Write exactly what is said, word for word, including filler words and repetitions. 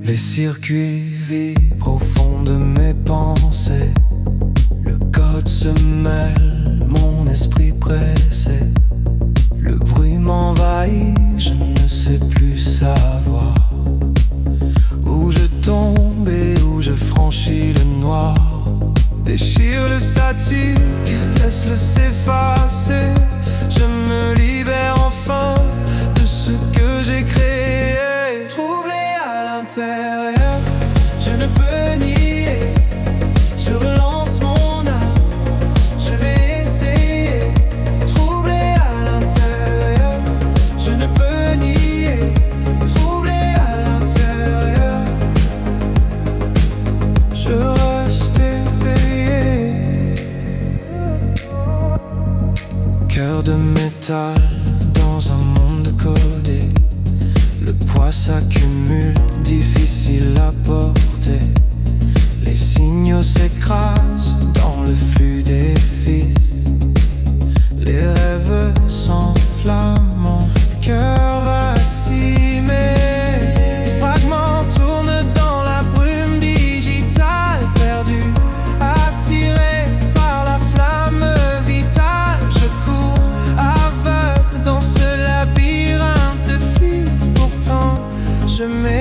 Les circuits vibrent au fond de mes pensées. Le code se mêle, mon esprit pressé. Le bruit m'envahit, je ne sais plus savoir où je tombe et où je franchis le noir. Déchire le statique, laisse-le s'effacer. Je me libère enfin de ce que j'ai créé. Troublé à l'intérieur, je ne peux nier. Je relance mon âme, je vais essayer. Troublé à l'intérieur, je ne peux nier. Troublé à l'intérieur, je reste éveillé. Cœur de métal dans un monde codé. Le poids s'accumule, difficile à porter. Les signaux s'écrasent dans le flux des fils. Les rêves s'enflamment, mon cœur vacille. Les fragments tournent dans la brume digitale. Perdu, attiré par la flamme vitale. Je cours aveugle dans ce labyrinthe de fils. Pourtant je m'ai